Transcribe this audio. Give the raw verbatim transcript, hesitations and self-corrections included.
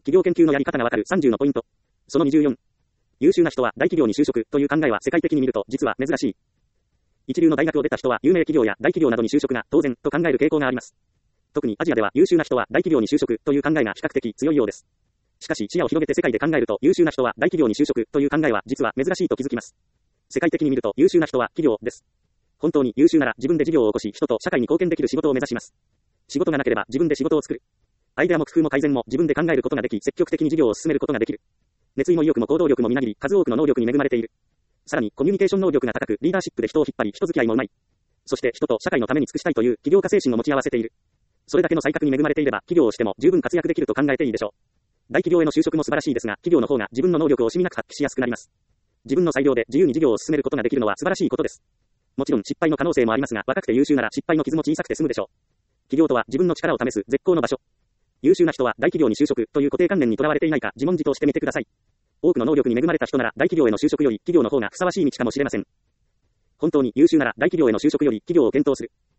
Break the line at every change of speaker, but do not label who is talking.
企業研究のやり方がわかるさんじゅうのポイント。そのにじゅうよん。優秀な人は大企業に就職という考えは世界的に見ると実は珍しい。一流の大学を出た人は有名企業や大企業などに就職が当然と考える傾向があります。特にアジアでは優秀な人は大企業に就職という考えが比較的強いようです。しかし視野を広げて世界で考えると優秀な人は大企業に就職という考えは実は珍しいと気づきます。世界的に見ると優秀な人は企業です。本当に優秀なら自分で事業を起こし人と社会に貢献できる仕事を目指します。仕事がなければ自分で仕事を作る。アイデアも工夫も改善も自分で考えることができ積極的に事業を進めることができる。熱意も意欲も行動力もみなぎり数多くの能力に恵まれている。さらにコミュニケーション能力が高くリーダーシップで人を引っ張り人付き合いもうまい。そして人と社会のために尽くしたいという起業家精神を持ち合わせている。それだけの才覚に恵まれていれば企業をしても十分活躍できると考えていいでしょう。大企業への就職も素晴らしいですが企業の方が自分の能力を惜しみなく発揮しやすくなります。自分の裁量で自由に事業を進めることができるのは素晴らしいことです。もちろん失敗の可能性もありますが若くて優秀なら失敗の傷も小さくて済むでしょう。企業とは自分の力を試す絶好の場所。優秀な人は大企業に就職という固定観念にとらわれていないか自問自答してみてください。多くの能力に恵まれた人なら大企業への就職より企業の方がふさわしい道かもしれません。本当に優秀なら大企業への就職より企業を検討する。